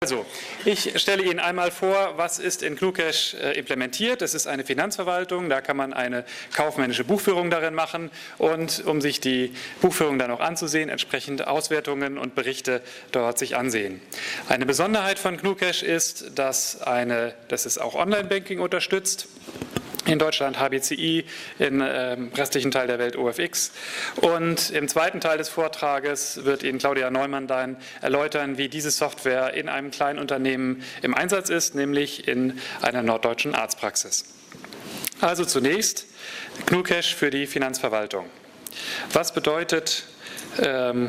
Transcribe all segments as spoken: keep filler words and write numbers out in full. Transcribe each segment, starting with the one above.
Also, ich stelle Ihnen einmal vor, was ist in Gnucash äh, implementiert. Es ist eine Finanzverwaltung, da kann man eine kaufmännische Buchführung darin machen und um sich die Buchführung dann auch anzusehen, entsprechend Auswertungen und Berichte dort sich ansehen. Eine Besonderheit von Gnucash ist, dass, eine, dass es auch Online-Banking unterstützt. In Deutschland H B C I, im ähm, restlichen Teil der Welt O F X. Und im zweiten Teil des Vortrages wird Ihnen Claudia Neumann dann erläutern, wie diese Software in einem kleinen Unternehmen im Einsatz ist, nämlich in einer norddeutschen Arztpraxis. Also zunächst Gnucash für die Finanzverwaltung. Was bedeutet, ähm,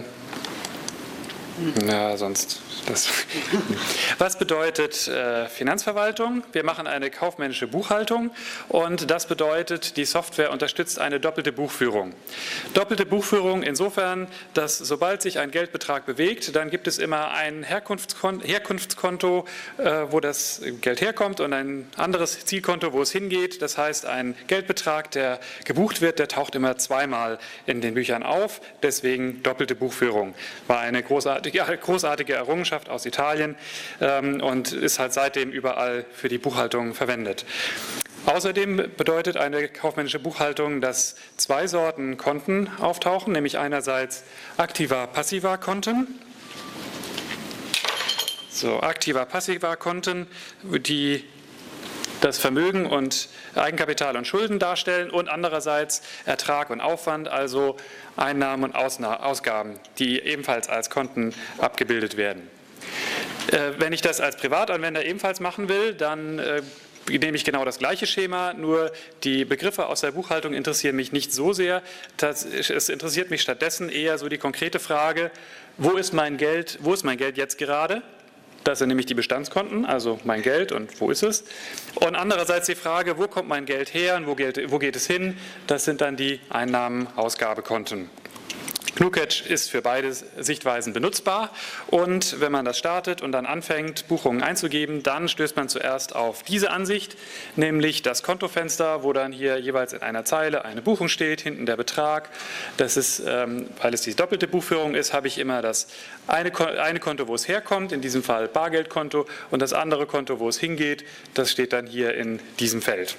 na sonst... Das. Was bedeutet äh, Finanzverwaltung? Wir machen eine kaufmännische Buchhaltung und das bedeutet, die Software unterstützt eine doppelte Buchführung. Doppelte Buchführung insofern, dass sobald sich ein Geldbetrag bewegt, dann gibt es immer ein Herkunftskonto, Herkunftskonto äh, wo das Geld herkommt und ein anderes Zielkonto, wo es hingeht. Das heißt, ein Geldbetrag, der gebucht wird, der taucht immer zweimal in den Büchern auf. Deswegen doppelte Buchführung. War eine großartige, großartige Errungenschaft aus Italien ähm, und ist halt seitdem überall für die Buchhaltung verwendet. Außerdem bedeutet eine kaufmännische Buchhaltung, dass zwei Sorten Konten auftauchen, nämlich einerseits Aktiva-Passiva-Konten. So, Aktiva-Passiva-Konten, die das Vermögen und Eigenkapital und Schulden darstellen und andererseits Ertrag und Aufwand, also Einnahmen und Ausgaben, die ebenfalls als Konten abgebildet werden. Wenn ich das als Privatanwender ebenfalls machen will, dann äh, nehme ich genau das gleiche Schema, nur die Begriffe aus der Buchhaltung interessieren mich nicht so sehr. Das, es interessiert mich stattdessen eher so die konkrete Frage, wo ist mein Geld, wo ist mein Geld jetzt gerade? Das sind nämlich die Bestandskonten, also mein Geld und wo ist es? Und andererseits die Frage, wo kommt mein Geld her und wo geht, wo geht es hin? Das sind dann die Einnahmen-Ausgabekonten. Gnucash ist für beide Sichtweisen benutzbar und wenn man das startet und dann anfängt, Buchungen einzugeben, dann stößt man zuerst auf diese Ansicht, nämlich das Kontofenster, wo dann hier jeweils in einer Zeile eine Buchung steht, hinten der Betrag. Das ist, ähm, weil es die doppelte Buchführung ist, habe ich immer das eine, eine Konto, wo es herkommt, in diesem Fall Bargeldkonto, und das andere Konto, wo es hingeht, das steht dann hier in diesem Feld.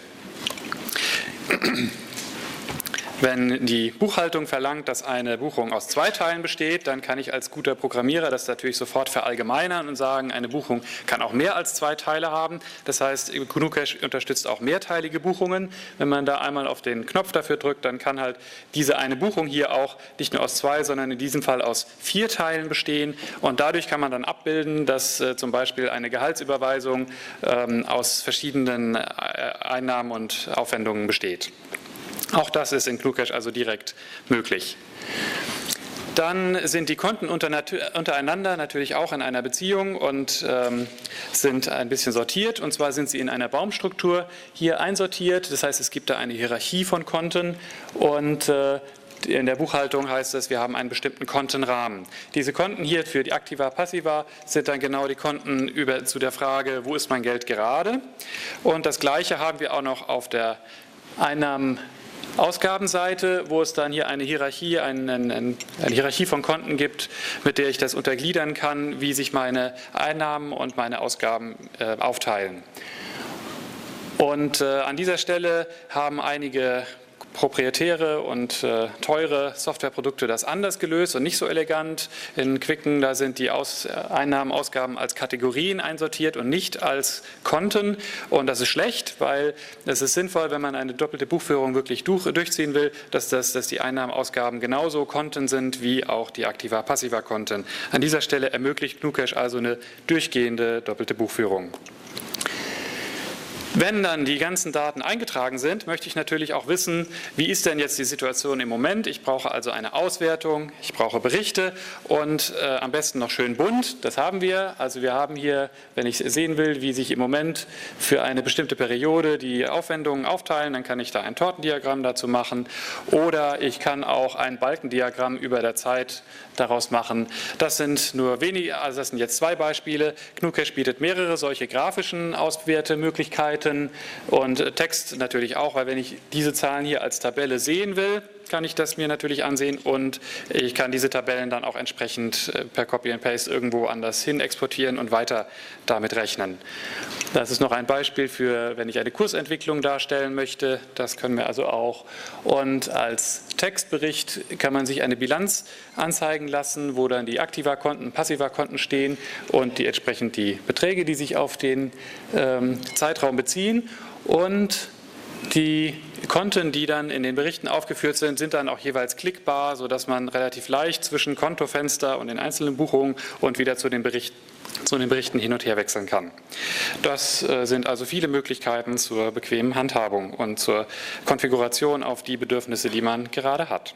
Wenn die Buchhaltung verlangt, dass eine Buchung aus zwei Teilen besteht, dann kann ich als guter Programmierer das natürlich sofort verallgemeinern und sagen, eine Buchung kann auch mehr als zwei Teile haben. Das heißt, Gnucash unterstützt auch mehrteilige Buchungen. Wenn man da einmal auf den Knopf dafür drückt, dann kann halt diese eine Buchung hier auch nicht nur aus zwei, sondern in diesem Fall aus vier Teilen bestehen. Und dadurch kann man dann abbilden, dass äh, zum Beispiel eine Gehaltsüberweisung ähm, aus verschiedenen äh, Einnahmen und Aufwendungen besteht. Auch das ist in Gnucash also direkt möglich. Dann sind die Konten untereinander natürlich auch in einer Beziehung und ähm, sind ein bisschen sortiert. Und zwar sind sie in einer Baumstruktur hier einsortiert. Das heißt, es gibt da eine Hierarchie von Konten und äh, in der Buchhaltung heißt es, wir haben einen bestimmten Kontenrahmen. Diese Konten hier für die Aktiva Passiva sind dann genau die Konten über, zu der Frage, wo ist mein Geld gerade? Und das Gleiche haben wir auch noch auf der Einnahmen- Ausgabenseite, wo es dann hier eine Hierarchie, eine, eine Hierarchie von Konten gibt, mit der ich das untergliedern kann, wie sich meine Einnahmen und meine Ausgaben äh, aufteilen. Und äh, an dieser Stelle haben einige proprietäre und äh, teure Softwareprodukte das anders gelöst und nicht so elegant. In Quicken, da sind die Aus Einnahmen, Ausgaben als Kategorien einsortiert und nicht als Konten. Und das ist schlecht, weil es ist sinnvoll, wenn man eine doppelte Buchführung wirklich durch, durchziehen will, dass, das, dass die Einnahmen, Ausgaben genauso Konten sind wie auch die Aktiva-Passiva-Konten. An dieser Stelle ermöglicht Gnucash also eine durchgehende doppelte Buchführung. Wenn dann die ganzen Daten eingetragen sind, möchte ich natürlich auch wissen, wie ist denn jetzt die Situation im Moment. Ich brauche also eine Auswertung, ich brauche Berichte und äh, am besten noch schön bunt. Das haben wir. Also wir haben hier, wenn ich sehen will, wie sich im Moment für eine bestimmte Periode die Aufwendungen aufteilen, dann kann ich da ein Tortendiagramm dazu machen oder ich kann auch ein Balkendiagramm über der Zeit daraus machen. Das sind nur wenige, also das sind jetzt zwei Beispiele. Gnucash bietet mehrere solche grafischen Auswertemöglichkeiten. arbeiten und Text natürlich auch, weil wenn ich diese Zahlen hier als Tabelle sehen will, kann ich das mir natürlich ansehen und ich kann diese Tabellen dann auch entsprechend per Copy and Paste irgendwo anders hin exportieren und weiter damit rechnen. Das ist noch ein Beispiel für, wenn ich eine Kursentwicklung darstellen möchte. Das können wir also auch. Und als Textbericht kann man sich eine Bilanz anzeigen lassen, wo dann die Aktiva-Konten, Passiva-Konten stehen und die entsprechend die Beträge, die sich auf den ähm, Zeitraum beziehen. Und die Konten, die dann in den Berichten aufgeführt sind, sind dann auch jeweils klickbar, sodass man relativ leicht zwischen Kontofenster und den einzelnen Buchungen und wieder zu den Berichten, zu den Berichten hin und her wechseln kann. Das sind also viele Möglichkeiten zur bequemen Handhabung und zur Konfiguration auf die Bedürfnisse, die man gerade hat.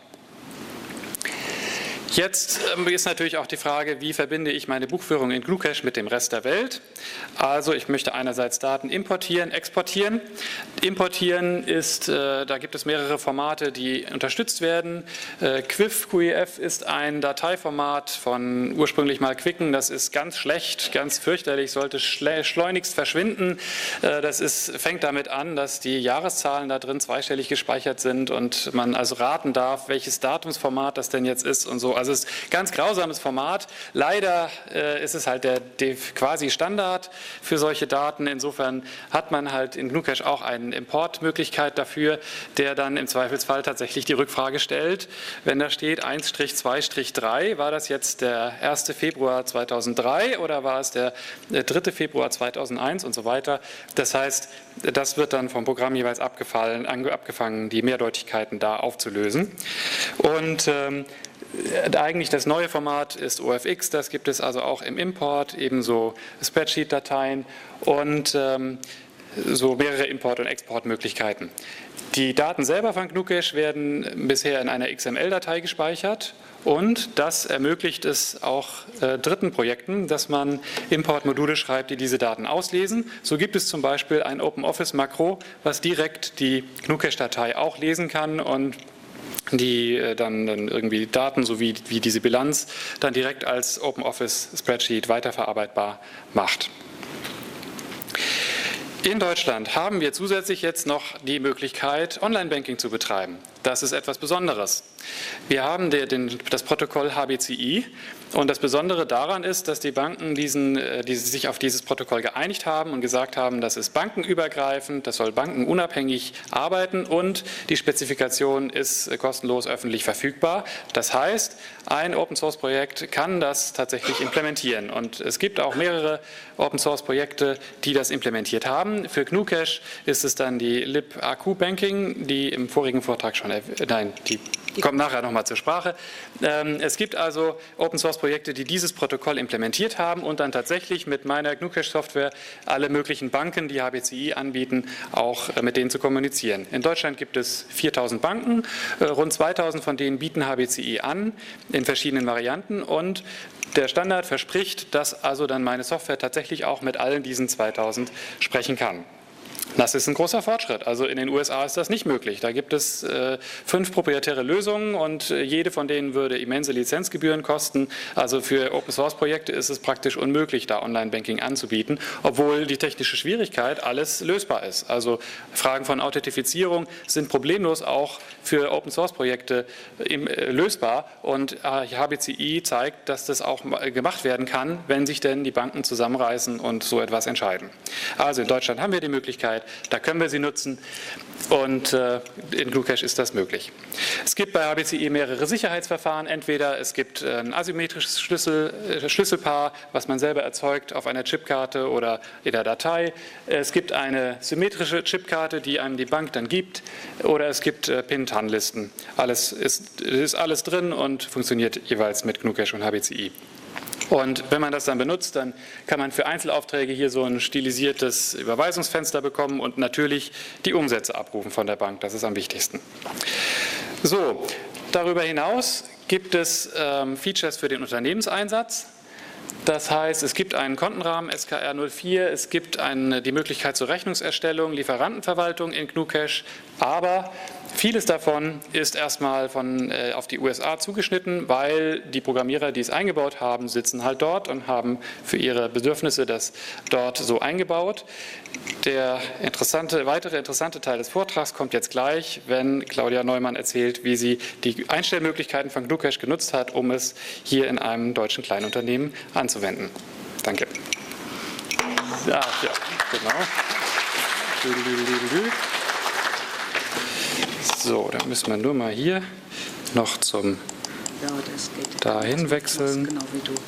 Jetzt ist natürlich auch die Frage, wie verbinde ich meine Buchführung in Gnucash mit dem Rest der Welt. Also ich möchte einerseits Daten importieren, exportieren. Importieren ist, äh, da gibt es mehrere Formate, die unterstützt werden. Äh, Q I F, Q I F ist ein Dateiformat von ursprünglich mal Quicken. Das ist ganz schlecht, ganz fürchterlich, sollte schleunigst verschwinden. Äh, das ist, fängt damit an, dass die Jahreszahlen da drin zweistellig gespeichert sind und man also raten darf, welches Datumsformat das denn jetzt ist und so. Also es ist ein ganz grausames Format. Leider äh, ist es halt der, der quasi Standard für solche Daten. Insofern hat man halt in Gnucash auch eine Importmöglichkeit dafür, der dann im Zweifelsfall tatsächlich die Rückfrage stellt, wenn da steht eins zwei drei, war das jetzt der erste Februar zweitausenddrei oder war es der dritte Februar zweitausendeins und so weiter. Das heißt, das wird dann vom Programm jeweils abgefallen, abgefangen, die Mehrdeutigkeiten da aufzulösen. Und ähm, eigentlich das neue Format ist O F X, das gibt es also auch im Import, ebenso Spreadsheet-Dateien und ähm, so mehrere Import- und Exportmöglichkeiten. Die Daten selber von Gnucash werden bisher in einer X M L-Datei gespeichert und das ermöglicht es auch äh, dritten Projekten, dass man Importmodule schreibt, die diese Daten auslesen. So gibt es zum Beispiel ein OpenOffice-Makro, was direkt die Gnucash-Datei auch lesen kann und die dann, dann irgendwie Daten sowie wie diese Bilanz dann direkt als OpenOffice-Spreadsheet weiterverarbeitbar macht. In Deutschland haben wir zusätzlich jetzt noch die Möglichkeit, Online-Banking zu betreiben. Das ist etwas Besonderes. Wir haben der, den, das Protokoll H B C I und das Besondere daran ist, dass die Banken diesen, die sich auf dieses Protokoll geeinigt haben und gesagt haben, das ist bankenübergreifend, das soll bankenunabhängig arbeiten und die Spezifikation ist kostenlos öffentlich verfügbar. Das heißt, ein Open-Source-Projekt kann das tatsächlich implementieren und es gibt auch mehrere Open-Source-Projekte, die das implementiert haben. Für Gnucash ist es dann die libAQ-Banking, die im vorigen Vortrag schon, nein, die kommt nachher nochmal zur Sprache. Es gibt also Open-Source-Projekte, die dieses Protokoll implementiert haben und dann tatsächlich mit meiner Gnucash-Software alle möglichen Banken, die H B C I anbieten, auch mit denen zu kommunizieren. In Deutschland gibt es viertausend Banken, rund zweitausend von denen bieten H B C I an in verschiedenen Varianten und der Standard verspricht, dass also dann meine Software tatsächlich auch mit allen diesen zweitausend sprechen kann. Das ist ein großer Fortschritt. Also in den U S A ist das nicht möglich. Da gibt es äh, fünf proprietäre Lösungen und äh, jede von denen würde immense Lizenzgebühren kosten. Also für Open-Source-Projekte ist es praktisch unmöglich, da Online-Banking anzubieten, obwohl die technische Schwierigkeit alles lösbar ist. Also Fragen von Authentifizierung sind problemlos auch für Open-Source-Projekte äh, lösbar und äh, H B C I zeigt, dass das auch gemacht werden kann, wenn sich denn die Banken zusammenreißen und so etwas entscheiden. Also in Deutschland haben wir die Möglichkeit, da können wir sie nutzen und äh, in Gnucash ist das möglich. Es gibt bei H B C I mehrere Sicherheitsverfahren. Entweder es gibt ein asymmetrisches Schlüssel, äh, Schlüsselpaar, was man selber erzeugt auf einer Chipkarte oder in der Datei. Es gibt eine symmetrische Chipkarte, die einem die Bank dann gibt oder es gibt äh, Pin-Tan-Listen. Alles ist, ist alles drin und funktioniert jeweils mit Gnucash und H B C I. Und wenn man das dann benutzt, dann kann man für Einzelaufträge hier so ein stilisiertes Überweisungsfenster bekommen und natürlich die Umsätze abrufen von der Bank. Das ist am wichtigsten. So, darüber hinaus gibt es ähm, Features für den Unternehmenseinsatz. Das heißt, es gibt einen Kontenrahmen S K R null vier, es gibt eine, die Möglichkeit zur Rechnungserstellung, Lieferantenverwaltung in Gnucash, aber Vieles davon ist erstmal von, äh, auf die U S A zugeschnitten, weil die Programmierer, die es eingebaut haben, sitzen halt dort und haben für ihre Bedürfnisse das dort so eingebaut. Der interessante, weitere interessante Teil des Vortrags kommt jetzt gleich, wenn Claudia Neumann erzählt, wie sie die Einstellmöglichkeiten von GnuCash genutzt hat, um es hier in einem deutschen Kleinunternehmen anzuwenden. Danke. Ja, ja, genau. So, dann müssen wir nur mal hier noch zum ja, das geht dahin wechseln. Genau wie du.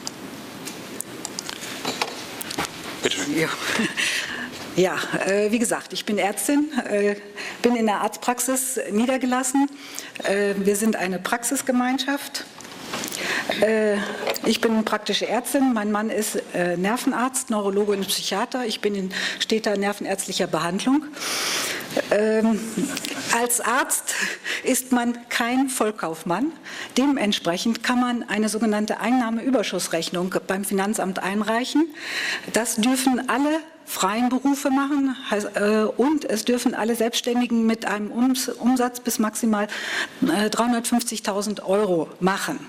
Bitte schön. Ja, ja äh, wie gesagt, ich bin Ärztin, äh, bin in der Arztpraxis niedergelassen. Äh, wir sind eine Praxisgemeinschaft. Äh, ich bin praktische Ärztin, mein Mann ist äh, Nervenarzt, Neurologe und Psychiater. Ich bin in steter nervenärztlicher Behandlung. Ähm, als Arzt ist man kein Vollkaufmann. Dementsprechend kann man eine sogenannte Einnahmeüberschussrechnung beim Finanzamt einreichen. Das dürfen alle freien Berufe machen und es dürfen alle Selbstständigen mit einem Umsatz bis maximal dreihundertfünfzigtausend Euro machen.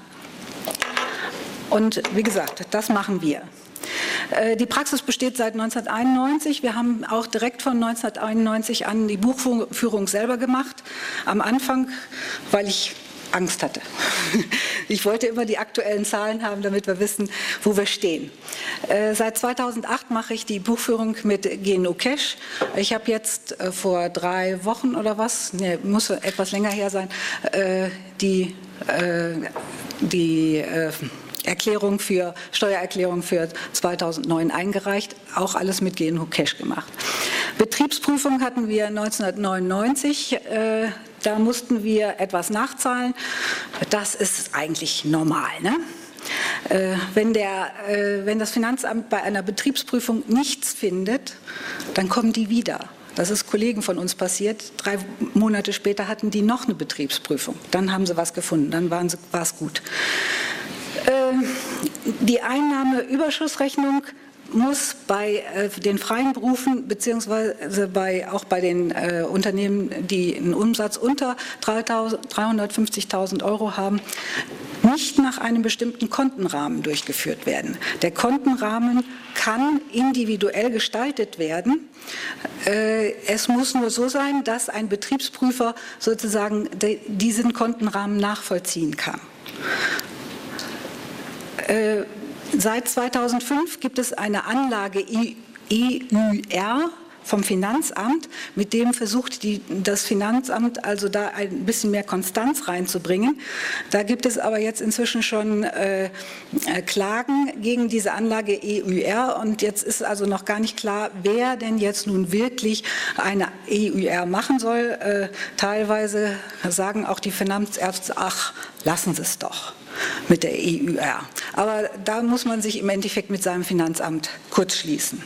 Und wie gesagt, das machen wir. Die Praxis besteht seit neunzehnhunderteinundneunzig. Wir haben auch direkt von neunzehnhunderteinundneunzig an die Buchführung selber gemacht. Am Anfang, weil ich Angst hatte. Ich wollte immer die aktuellen Zahlen haben, damit wir wissen, wo wir stehen. Äh, seit zweitausendacht mache ich die Buchführung mit GnuCash. Ich habe jetzt äh, vor drei Wochen oder was, ne, muss etwas länger her sein, äh, die, äh, die äh, Erklärung für, Steuererklärung für zweitausendneun eingereicht, auch alles mit GnuCash gemacht. Betriebsprüfung hatten wir neunzehnhundertneunundneunzig, äh, da mussten wir etwas nachzahlen. Das ist eigentlich normal, ne? Äh, wenn, der, äh, wenn das Finanzamt bei einer Betriebsprüfung nichts findet, dann kommen die wieder. Das ist Kollegen von uns passiert. Drei Monate später hatten die noch eine Betriebsprüfung. Dann haben sie was gefunden, dann war es gut. Die Einnahmeüberschussrechnung muss bei äh, den freien Berufen beziehungsweise bei, auch bei den äh, Unternehmen, die einen Umsatz unter dreihundertfünfzigtausend Euro haben, nicht nach einem bestimmten Kontenrahmen durchgeführt werden. Der Kontenrahmen kann individuell gestaltet werden. Äh, es muss nur so sein, dass ein Betriebsprüfer sozusagen de, diesen Kontenrahmen nachvollziehen kann. Äh, Seit zweitausendfünf gibt es eine Anlage E Ü R vom Finanzamt, mit dem versucht die, das Finanzamt also da ein bisschen mehr Konstanz reinzubringen. Da gibt es aber jetzt inzwischen schon äh, Klagen gegen diese Anlage E Ü R und jetzt ist also noch gar nicht klar, wer denn jetzt nun wirklich eine E Ü R machen soll. Äh, teilweise sagen auch die Finanzärzte, ach, lassen Sie es doch mit der E Ü R. Aber da muss man sich im Endeffekt mit seinem Finanzamt kurzschließen.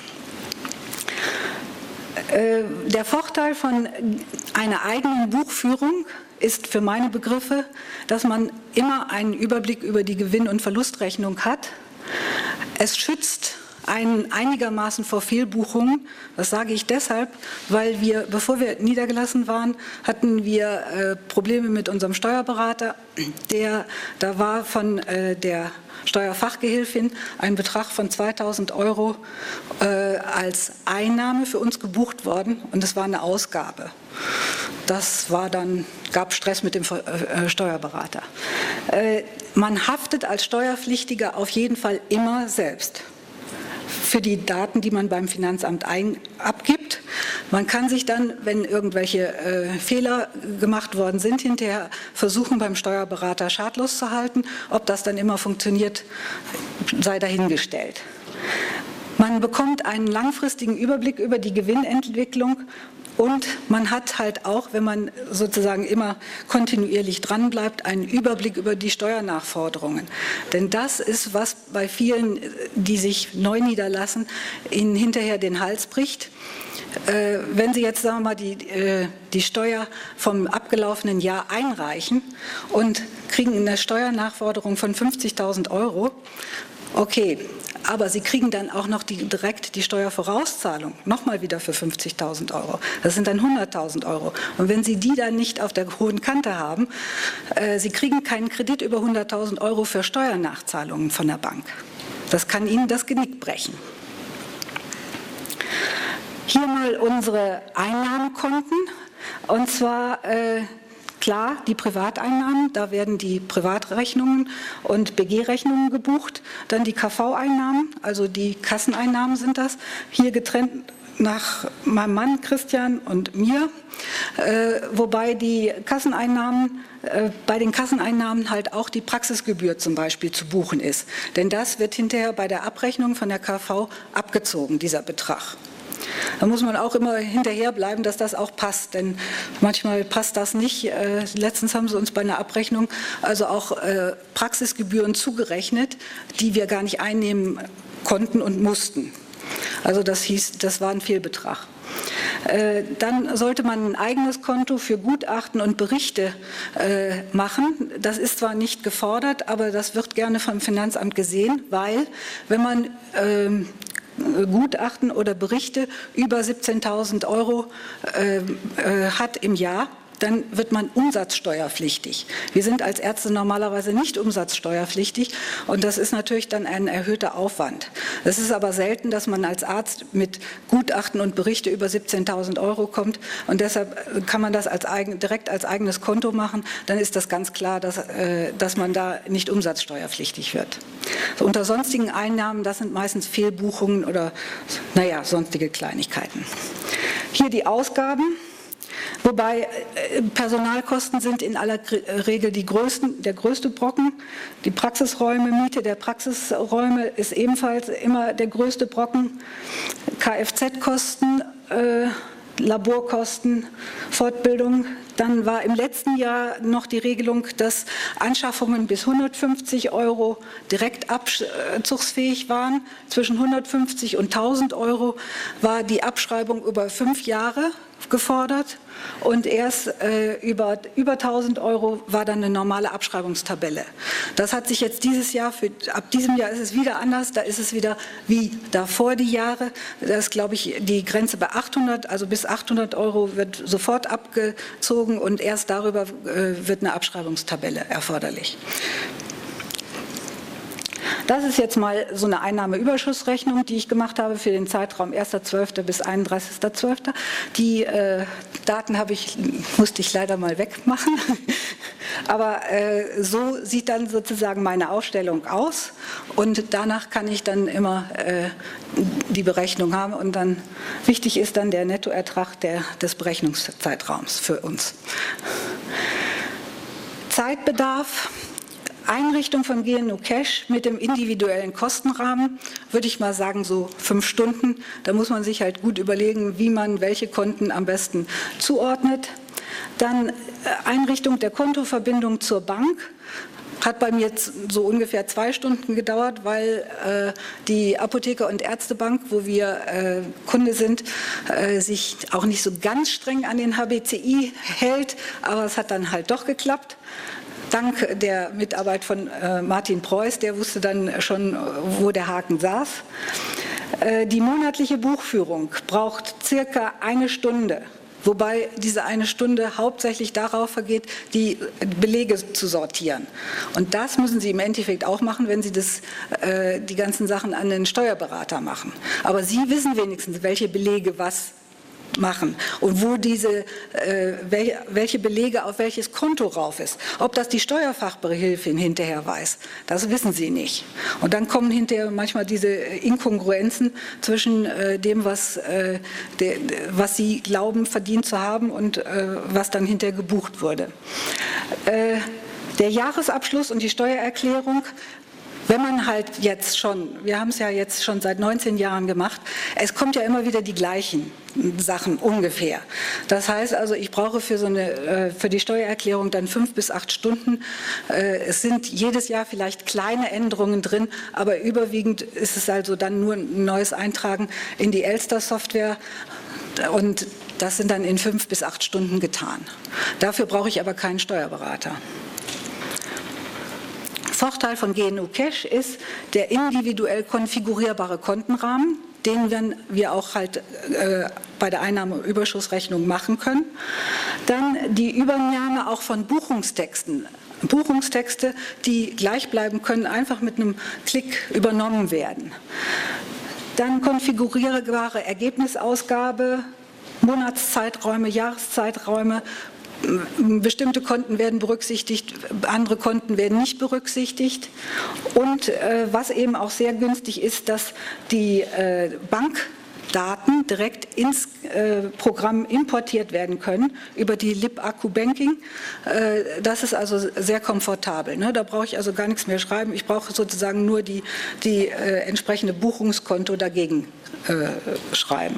Der Vorteil von einer eigenen Buchführung ist für meine Begriffe, dass man immer einen Überblick über die Gewinn- und Verlustrechnung hat. Es schützt einen einigermaßen vor Fehlbuchungen. Das sage ich deshalb, weil wir, bevor wir niedergelassen waren, hatten wir äh, Probleme mit unserem Steuerberater. Der, da war von äh, der Steuerfachgehilfin ein Betrag von zweitausend Euro äh, als Einnahme für uns gebucht worden und es war eine Ausgabe. Das war dann, gab Stress mit dem äh, Steuerberater. Äh, man haftet als Steuerpflichtiger auf jeden Fall immer selbst für die Daten, die man beim Finanzamt ein, abgibt. Man kann sich dann, wenn irgendwelche äh, Fehler gemacht worden sind, hinterher versuchen, beim Steuerberater schadlos zu halten. Ob das dann immer funktioniert, sei dahingestellt. Man bekommt einen langfristigen Überblick über die Gewinnentwicklung und man hat halt auch, wenn man sozusagen immer kontinuierlich dranbleibt, einen Überblick über die Steuernachforderungen. Denn das ist, was bei vielen, die sich neu niederlassen, ihnen hinterher den Hals bricht. Äh, wenn Sie jetzt, sagen wir mal, die, äh, die Steuer vom abgelaufenen Jahr einreichen und kriegen eine Steuernachforderung von fünfzigtausend Euro, okay, aber Sie kriegen dann auch noch die, direkt die Steuervorauszahlung, nochmal wieder für fünfzigtausend Euro. Das sind dann hunderttausend Euro. Und wenn Sie die dann nicht auf der hohen Kante haben, äh, Sie kriegen keinen Kredit über hunderttausend Euro für Steuernachzahlungen von der Bank. Das kann Ihnen das Genick brechen. Hier mal unsere Einnahmenkonten, und zwar äh, klar die Privateinnahmen, da werden die Privatrechnungen und B G-Rechnungen gebucht, dann die K V-Einnahmen, also die Kasseneinnahmen sind das, hier getrennt nach meinem Mann Christian und mir, äh, wobei die Kasseneinnahmen, äh, bei den Kasseneinnahmen halt auch die Praxisgebühr zum Beispiel zu buchen ist, denn das wird hinterher bei der Abrechnung von der K V abgezogen, dieser Betrag. Da muss man auch immer hinterherbleiben, dass das auch passt, denn manchmal passt das nicht. Äh, letztens haben sie uns bei einer Abrechnung also auch äh, Praxisgebühren zugerechnet, die wir gar nicht einnehmen konnten und mussten. Also das hieß, das war ein Fehlbetrag. Äh, dann sollte man ein eigenes Konto für Gutachten und Berichte äh, machen. Das ist zwar nicht gefordert, aber das wird gerne vom Finanzamt gesehen, weil wenn man äh, Gutachten oder Berichte über siebzehntausend Euro äh, äh, hat im Jahr, dann wird man umsatzsteuerpflichtig. Wir sind als Ärzte normalerweise nicht umsatzsteuerpflichtig und das ist natürlich dann ein erhöhter Aufwand. Es ist aber selten, dass man als Arzt mit Gutachten und Berichte über siebzehntausend Euro kommt und deshalb kann man das als eigen, direkt als eigenes Konto machen. Dann ist das ganz klar, dass, äh, dass man da nicht umsatzsteuerpflichtig wird. So, unter sonstigen Einnahmen, das sind meistens Fehlbuchungen oder naja, sonstige Kleinigkeiten. Hier die Ausgaben. Wobei Personalkosten sind in aller Regel die größten, der größte Brocken. Die Praxisräume, Miete der Praxisräume ist ebenfalls immer der größte Brocken. Kfz-Kosten, äh, Laborkosten, Fortbildung. Dann war im letzten Jahr noch die Regelung, dass Anschaffungen bis hundertfünfzig Euro direkt abzugsfähig waren. Zwischen hundertfünfzig und tausend Euro war die Abschreibung über fünf Jahre gefordert und erst äh, über, über tausend Euro war dann eine normale Abschreibungstabelle. Das hat sich jetzt dieses Jahr, für, ab diesem Jahr ist es wieder anders, da ist es wieder wie davor die Jahre. Da ist, glaube ich, die Grenze bei achthundert, also bis achthundert Euro wird sofort abgezogen und erst darüber äh, wird eine Abschreibungstabelle erforderlich. Das ist jetzt mal so eine Einnahmeüberschussrechnung, die ich gemacht habe für den Zeitraum erster zwölfter bis einunddreißigster zwölfter Die äh, Daten habe ich, musste ich leider mal wegmachen. Aber äh, so sieht dann sozusagen meine Aufstellung aus und danach kann ich dann immer äh, die Berechnung haben und dann wichtig ist dann der Nettoertrag der, des Berechnungszeitraums für uns. Zeitbedarf. Einrichtung von G N U Cash mit dem individuellen Kostenrahmen, würde ich mal sagen, so fünf Stunden. Da muss man sich halt gut überlegen, wie man welche Konten am besten zuordnet. Dann Einrichtung der Kontoverbindung zur Bank. Hat bei mir jetzt so ungefähr zwei Stunden gedauert, weil äh, die Apotheker- und Ärztebank, wo wir äh, Kunde sind, äh, sich auch nicht so ganz streng an den H B C I hält, aber es hat dann halt doch geklappt. Dank der Mitarbeit von äh, Martin Preuß, der wusste dann schon, wo der Haken saß. Äh, die monatliche Buchführung braucht circa eine Stunde, wobei diese eine Stunde hauptsächlich darauf vergeht, die Belege zu sortieren. Und das müssen Sie im Endeffekt auch machen, wenn Sie das, äh, die ganzen Sachen an den Steuerberater machen. Aber Sie wissen wenigstens, welche Belege was machen und wo diese, äh, welche Belege auf welches Konto rauf ist. Ob das die Steuerfachbehilfin hinterher weiß, das wissen Sie nicht. Und dann kommen hinterher manchmal diese Inkongruenzen zwischen äh, dem, was, äh, de, was Sie glauben, verdient zu haben und äh, was dann hinterher gebucht wurde. Äh, der Jahresabschluss und die Steuererklärung. Wenn man halt jetzt schon, wir haben es ja jetzt schon seit neunzehn Jahren gemacht, es kommt ja immer wieder die gleichen Sachen ungefähr. Das heißt also, ich brauche für, so eine, für die Steuererklärung dann fünf bis acht Stunden. Es sind jedes Jahr vielleicht kleine Änderungen drin, aber überwiegend ist es also dann nur ein neues Eintragen in die Elster-Software und das sind dann in fünf bis acht Stunden getan. Dafür brauche ich aber keinen Steuerberater. Vorteil von G N U Cash ist der individuell konfigurierbare Kontenrahmen, den wir auch halt äh, bei der Einnahmeüberschussrechnung machen können. Dann die Übernahme auch von Buchungstexten. Buchungstexte, die gleich bleiben können, einfach mit einem Klick übernommen werden. Dann konfigurierbare Ergebnisausgabe, Monatszeiträume, Jahreszeiträume. Bestimmte Konten werden berücksichtigt, andere Konten werden nicht berücksichtigt. Und äh, was eben auch sehr günstig ist, dass die äh, Bankdaten direkt ins äh, Programm importiert werden können über die LibAccu Banking. Äh, das ist also sehr komfortabel. Ne? Da brauche ich also gar nichts mehr schreiben. Ich brauche sozusagen nur die, die äh, entsprechende Buchungskonto dagegen äh, schreiben.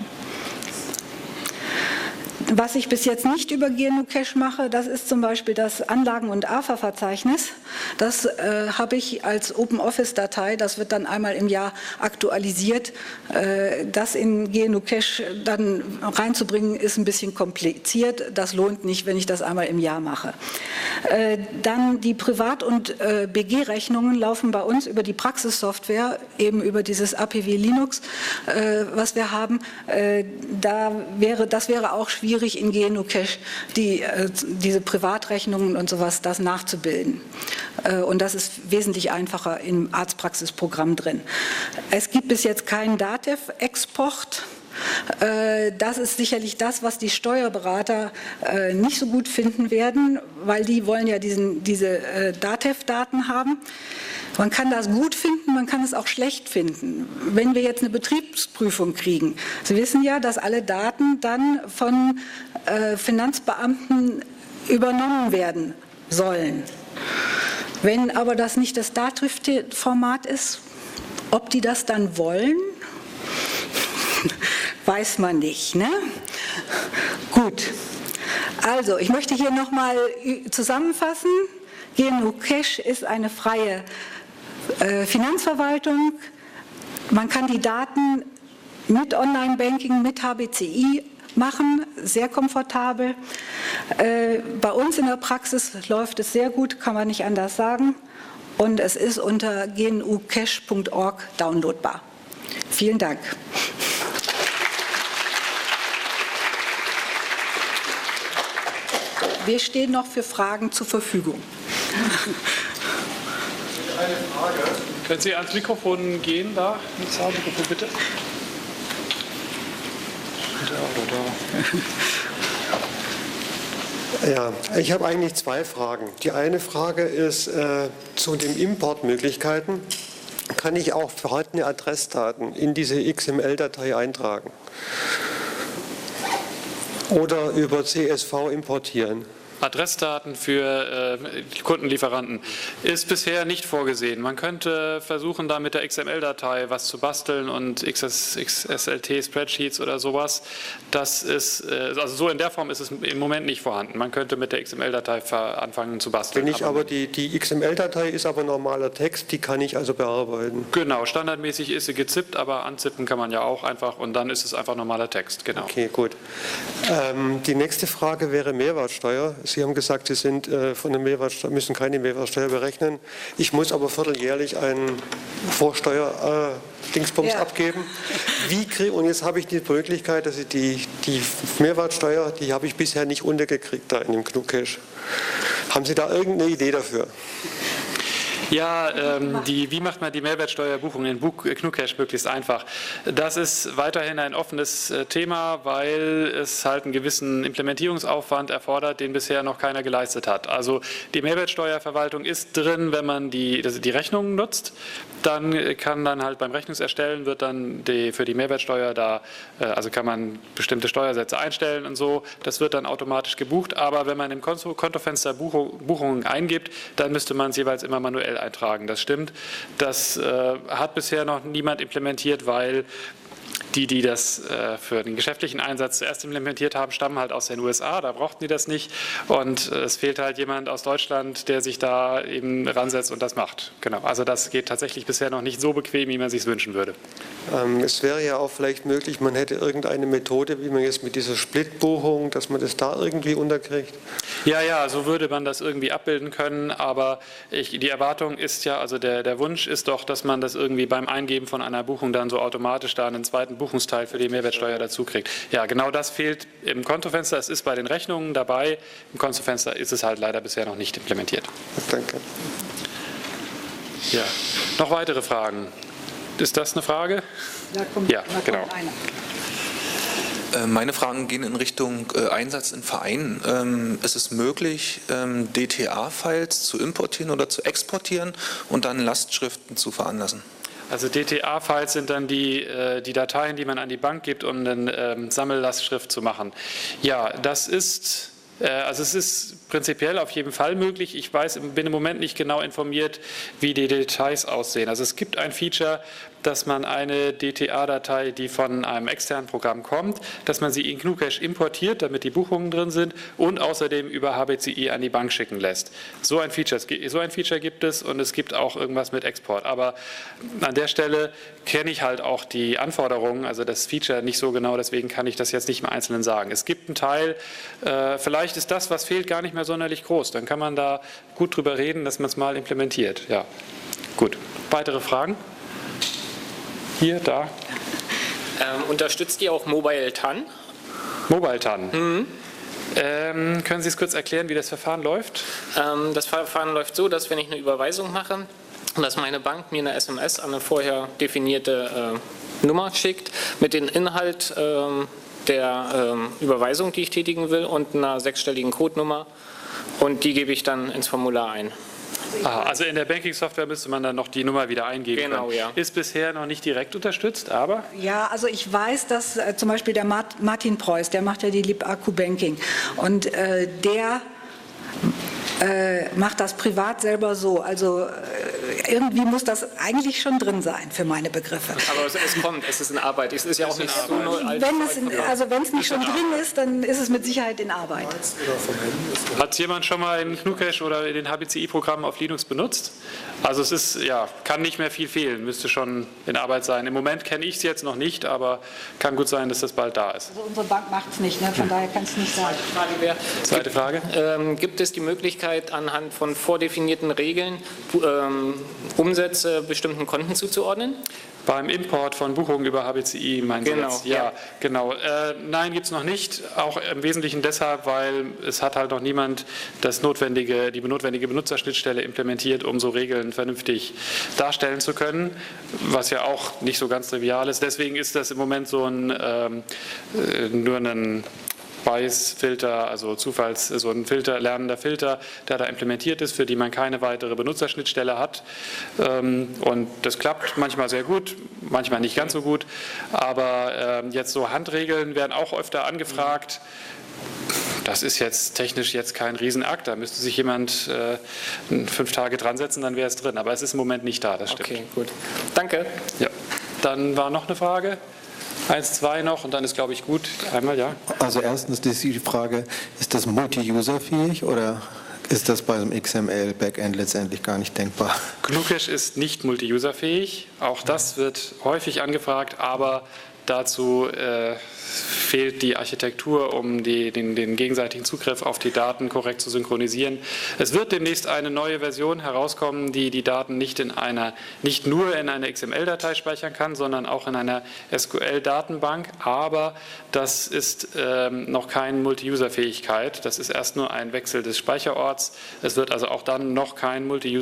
Was ich bis jetzt nicht über G N U Cash mache, das ist zum Beispiel das Anlagen- und A F A-Verzeichnis. Das äh, habe ich als OpenOffice-Datei, das wird dann einmal im Jahr aktualisiert. Äh, das in G N U Cash dann reinzubringen, ist ein bisschen kompliziert. Das lohnt nicht, wenn ich das einmal im Jahr mache. Äh, dann die Privat- und äh, B G-Rechnungen laufen bei uns über die Praxissoftware, eben über dieses A P W Linux, äh, was wir haben. Äh, da wäre, das wäre auch schwierig, in G N U Cash die, äh, diese Privatrechnungen und sowas, das nachzubilden. Äh, und das ist wesentlich einfacher im Arztpraxisprogramm drin. Es gibt bis jetzt keinen DATEV-Export. Äh, das ist sicherlich das, was die Steuerberater äh, nicht so gut finden werden, weil die wollen ja diesen, diese äh, DATEV-Daten haben. Man kann das gut finden, man kann es auch schlecht finden. Wenn wir jetzt eine Betriebsprüfung kriegen, Sie wissen ja, dass alle Daten dann von äh, Finanzbeamten übernommen werden sollen. Wenn aber das nicht das DATEV-Format ist, ob die das dann wollen, weiß man nicht. Ne? Gut, also ich möchte hier nochmal zusammenfassen. G N U Cash ist eine freie äh, Finanzverwaltung. Man kann die Daten mit Online-Banking, mit H B C I machen, sehr komfortabel. Äh, bei uns in der Praxis läuft es sehr gut, kann man nicht anders sagen. Und es ist unter g n u cash punkt org downloadbar. Vielen Dank. Wir stehen noch für Fragen zur Verfügung. Eine Frage. Können Sie ans Mikrofon gehen, da? Mikrofon bitte. Da oder da. Ja, ich habe eigentlich zwei Fragen. Die eine Frage ist äh, zu den Importmöglichkeiten. Kann ich auch vorhandene Adressdaten in diese X M L-Datei eintragen? Oder über C S V importieren? Adressdaten für äh, Kundenlieferanten ist bisher nicht vorgesehen. Man könnte versuchen, da mit der X M L-Datei was zu basteln und X S L T-Spreadsheets oder sowas. Das ist, äh, also so in der Form ist es im Moment nicht vorhanden. Man könnte mit der X M L-Datei anfangen zu basteln. Wenn ich aber, aber die, die X M L-Datei ist aber normaler Text, die kann ich also bearbeiten. Genau, standardmäßig ist sie gezippt, aber anzippen kann man ja auch einfach und dann ist es einfach normaler Text. Genau. Okay, gut. Ähm, die nächste Frage wäre Mehrwertsteuer. Sie haben gesagt, Sie sind, äh, von der Mehrwertsteuer, müssen keine Mehrwertsteuer berechnen. Ich muss aber vierteljährlich einen Vorsteuer-Dingsbums ja. abgeben. Wie krieg, und jetzt habe ich die Möglichkeit, dass ich die, die Mehrwertsteuer, die habe ich bisher nicht untergekriegt da in dem G N U Cash. Haben Sie da irgendeine Idee dafür? Ja, ähm, die, wie macht man die Mehrwertsteuerbuchung in G N U Cash möglichst einfach? Das ist weiterhin ein offenes äh, Thema, weil es halt einen gewissen Implementierungsaufwand erfordert, den bisher noch keiner geleistet hat. Also die Mehrwertsteuerverwaltung ist drin, wenn man die, also die Rechnungen nutzt, dann kann dann halt beim Rechnungserstellen wird dann die, für die Mehrwertsteuer da, äh, also kann man bestimmte Steuersätze einstellen und so, das wird dann automatisch gebucht, aber wenn man im Konto, Kontofenster Buchung, Buchungen eingibt, dann müsste man es jeweils immer manuell eintragen. Das stimmt. Das äh, hat bisher noch niemand implementiert, weil die, die das äh, für den geschäftlichen Einsatz zuerst implementiert haben, stammen halt aus den U S A, da brauchten die das nicht und äh, es fehlt halt jemand aus Deutschland, der sich da eben ransetzt und das macht. Genau. Also das geht tatsächlich bisher noch nicht so bequem, wie man sich wünschen würde. Ähm, es wäre ja auch vielleicht möglich, man hätte irgendeine Methode, wie man jetzt mit dieser Splitbuchung, dass man das da irgendwie unterkriegt. Ja, ja, so würde man das irgendwie abbilden können, aber ich, die Erwartung ist ja, also der, der Wunsch ist doch, dass man das irgendwie beim Eingeben von einer Buchung dann so automatisch da einen zweiten Buchungsteil für die Mehrwertsteuer dazu kriegt. Ja, genau das fehlt im Kontofenster, es ist bei den Rechnungen dabei, im Kontofenster ist es halt leider bisher noch nicht implementiert. Danke. Ja, noch weitere Fragen? Ist das eine Frage? Da kommt, Ja, da kommt genau. einer. Meine Fragen gehen in Richtung äh, Einsatz in Vereinen. Ähm, ist es möglich, ähm, D T A-Files zu importieren oder zu exportieren und dann Lastschriften zu veranlassen? Also D T A-Files sind dann die, äh, die Dateien, die man an die Bank gibt, um eine ähm, Sammellastschrift zu machen. Ja, das ist... Also es ist prinzipiell auf jeden Fall möglich. Ich weiß, bin im Moment nicht genau informiert, wie die Details aussehen. Also es gibt ein Feature, dass man eine D T A-Datei, die von einem externen Programm kommt, dass man sie in GnuCash importiert, damit die Buchungen drin sind und außerdem über H B C I an die Bank schicken lässt. So ein Feature, so ein Feature gibt es und es gibt auch irgendwas mit Export. Aber an der Stelle kenne ich halt auch die Anforderungen, also das Feature nicht so genau, deswegen kann ich das jetzt nicht im Einzelnen sagen. Es gibt einen Teil, äh, vielleicht ist das, was fehlt, gar nicht mehr sonderlich groß. Dann kann man da gut drüber reden, dass man es mal implementiert. Ja, gut. Weitere Fragen? Hier, da. Ähm, unterstützt ihr auch Mobile T A N? Mobile T A N. Mhm. Ähm, können Sie es kurz erklären, wie das Verfahren läuft? Ähm, das Verfahren läuft so, dass wenn ich eine Überweisung mache, dass meine Bank mir eine S M S an eine vorher definierte äh, Nummer schickt mit dem Inhalt ähm, der ähm, Überweisung, die ich tätigen will, und einer sechsstelligen Codenummer, und die gebe ich dann ins Formular ein. Aha, also in der Banking-Software müsste man dann noch die Nummer wieder eingeben Genau, können. ja. Ist bisher noch nicht direkt unterstützt, aber... Ja, also ich weiß, dass äh, zum Beispiel der Mart Martin Preuß, der macht ja die LibAccu Banking, und äh, der äh, macht das privat selber so. Also äh, irgendwie muss das eigentlich schon drin sein für meine Begriffe. Aber es, es kommt, es ist in Arbeit. Es ist ja auch nicht so alt. Wenn es, in, also wenn es nicht schon drin ist, dann ist es mit Sicherheit in Arbeit. Hat jemand schon mal in GnuCash oder in den H B C I-Programmen auf Linux benutzt? Also es ist, ja, kann nicht mehr viel fehlen, müsste schon in Arbeit sein. Im Moment kenne ich es jetzt noch nicht, aber kann gut sein, dass das bald da ist. Also unsere Bank macht es nicht, ne? Von daher kann es nicht sein. Frage wäre, Zweite Frage. Ähm, gibt es die Möglichkeit, anhand von vordefinierten Regeln ähm, Umsätze bestimmten Konten zuzuordnen? Beim Import von Buchungen über H B C I meinen Sie Genau, jetzt? Ja, ja. genau. Äh, nein, gibt es noch nicht. Auch im Wesentlichen deshalb, weil es hat halt noch niemand das notwendige, die notwendige Benutzerschnittstelle implementiert, um so Regeln vernünftig darstellen zu können, was ja auch nicht so ganz trivial ist. Deswegen ist das im Moment so ein, ähm, nur ein Bias-Filter, also Zufalls, so ein Filter, lernender Filter, der da implementiert ist, für die man keine weitere Benutzerschnittstelle hat. Und das klappt manchmal sehr gut, manchmal nicht ganz so gut. Aber jetzt so Handregeln werden auch öfter angefragt. Das ist jetzt technisch jetzt kein Riesenakt. Da müsste sich jemand äh, fünf Tage dran setzen, dann wäre es drin. Aber es ist im Moment nicht da, das stimmt. Okay, gut. Danke. Ja. Dann war noch eine Frage. Eins, zwei noch und dann ist, glaube ich, gut. Einmal, ja. Also erstens ist die Frage, ist das multi-user-fähig oder ist das bei einem X M L-Backend letztendlich gar nicht denkbar? GnuCash ist nicht multi-user-fähig. Auch das wird häufig angefragt, aber dazu äh, fehlt die Architektur, um die, den, den gegenseitigen Zugriff auf die Daten korrekt zu synchronisieren. Es wird demnächst eine neue Version herauskommen, die die Daten nicht, in einer, nicht nur in einer X M L-Datei speichern kann, sondern auch in einer S Q L-Datenbank. Aber das ist ähm, noch keine Multi-User-Fähigkeit. Das ist erst nur ein Wechsel des Speicherorts. Es wird also auch dann noch kein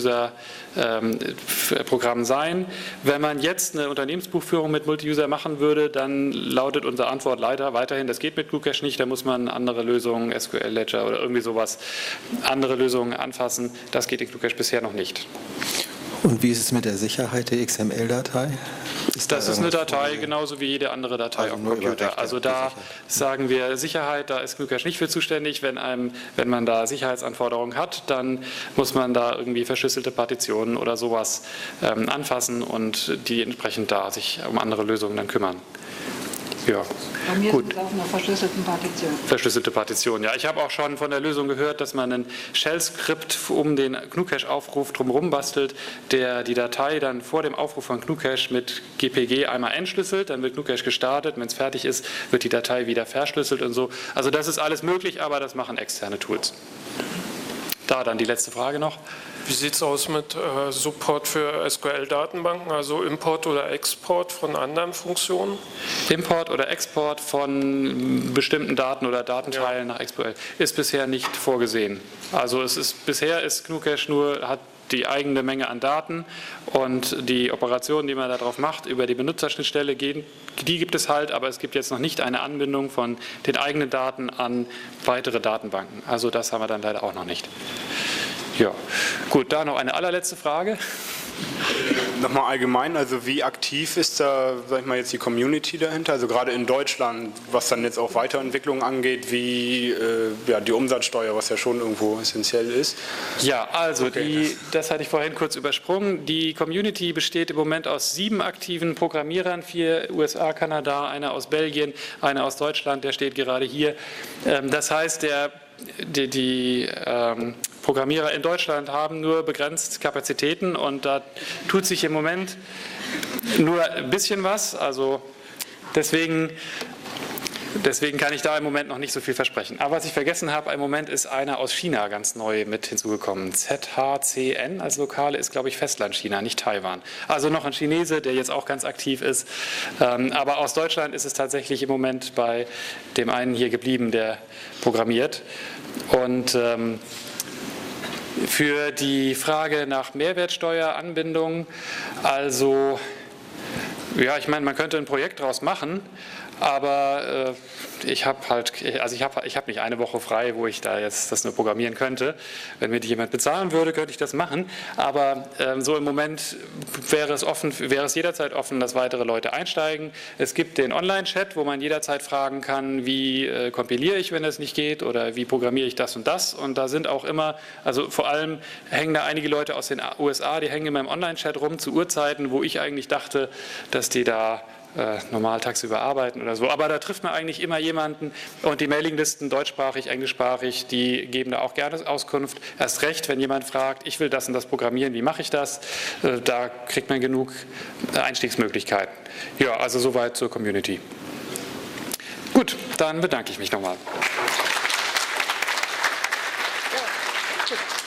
Multi-User-Programm ähm, sein. Wenn man jetzt eine Unternehmensbuchführung mit Multi-User machen würde, dann lautet unsere Antwort leider weiterhin, das geht mit GnuCash nicht, da muss man andere Lösungen, S Q L-Ledger oder irgendwie sowas, andere Lösungen anfassen. Das geht in GnuCash bisher noch nicht. Und wie ist es mit der Sicherheit der X M L-Datei? Ist das ist eine Datei, genauso wie jede andere Datei also auf dem Computer. Also da sagen wir Sicherheit, da ist GnuCash nicht für zuständig. Wenn, einem, wenn man da Sicherheitsanforderungen hat, dann muss man da irgendwie verschlüsselte Partitionen oder sowas ähm, anfassen und die entsprechend da sich um andere Lösungen dann kümmern. Ja, Bei mir gut. ist es auf einer verschlüsselten Partition. Verschlüsselte Partition, ja. Ich habe auch schon von der Lösung gehört, dass man ein Shell-Skript um den G N U Cache-Aufruf drumherum bastelt, der die Datei dann vor dem Aufruf von G N U Cache mit G P G einmal entschlüsselt, dann wird G N U Cache gestartet, wenn es fertig ist, wird die Datei wieder verschlüsselt und so. Also das ist alles möglich, aber das machen externe Tools. Da dann die letzte Frage noch. Wie sieht es aus mit äh, Support für S Q L-Datenbanken, also Import oder Export von anderen Funktionen? Import oder Export von bestimmten Daten oder Datenteilen ja. nach S Q L ist bisher nicht vorgesehen. Also es ist, bisher ist G N U Cache nur, hat die eigene Menge an Daten und die Operationen, die man darauf macht, über die Benutzerschnittstelle gehen, die gibt es halt, aber es gibt jetzt noch nicht eine Anbindung von den eigenen Daten an weitere Datenbanken. Also das haben wir dann leider auch noch nicht. Ja, gut, da noch eine allerletzte Frage. Nochmal allgemein, also wie aktiv ist da, sag ich mal, jetzt die Community dahinter? Also gerade in Deutschland, was dann jetzt auch Weiterentwicklung angeht, wie äh, ja, die Umsatzsteuer, was ja schon irgendwo essentiell ist. Ja, also okay. die, das hatte ich vorhin kurz übersprungen. Die Community besteht im Moment aus sieben aktiven Programmierern, vier U S A, Kanada, einer aus Belgien, einer aus Deutschland, der steht gerade hier. Das heißt, der Die, die ähm, Programmierer in Deutschland haben nur begrenzt Kapazitäten und da tut sich im Moment nur ein bisschen was. Also deswegen, deswegen kann ich da im Moment noch nicht so viel versprechen. Aber was ich vergessen habe, im Moment ist einer aus China ganz neu mit hinzugekommen. Z H C N als Lokale ist, glaube ich, Festlandchina, nicht Taiwan. Also noch ein Chinese, der jetzt auch ganz aktiv ist. Ähm, aber aus Deutschland ist es tatsächlich im Moment bei dem einen hier geblieben, der programmiert. Und ähm, für die Frage nach Mehrwertsteueranbindung, also ja, ich meine, man könnte ein Projekt daraus machen, aber äh, ich habe halt, also ich habe ich hab nicht eine Woche frei, wo ich da jetzt das nur programmieren könnte. Wenn mir die jemand bezahlen würde, könnte ich das machen. Aber äh, so im Moment wäre es offen, wäre es jederzeit offen, dass weitere Leute einsteigen. Es gibt den Online-Chat, wo man jederzeit fragen kann, wie äh, kompiliere ich, wenn das nicht geht, oder wie programmiere ich das und das. Und da sind auch immer, also vor allem hängen da einige Leute aus den U S A, die hängen in meinem Online-Chat rum zu Uhrzeiten, wo ich eigentlich dachte, dass die da Äh, normal tagsüber arbeiten oder so. Aber da trifft man eigentlich immer jemanden und die Mailinglisten deutschsprachig, englischsprachig, die geben da auch gerne Auskunft. Erst recht, wenn jemand fragt, ich will das und das programmieren, wie mache ich das? Äh, da kriegt man genug Einstiegsmöglichkeiten. Ja, also soweit zur Community. Gut, dann bedanke ich mich nochmal. Ja,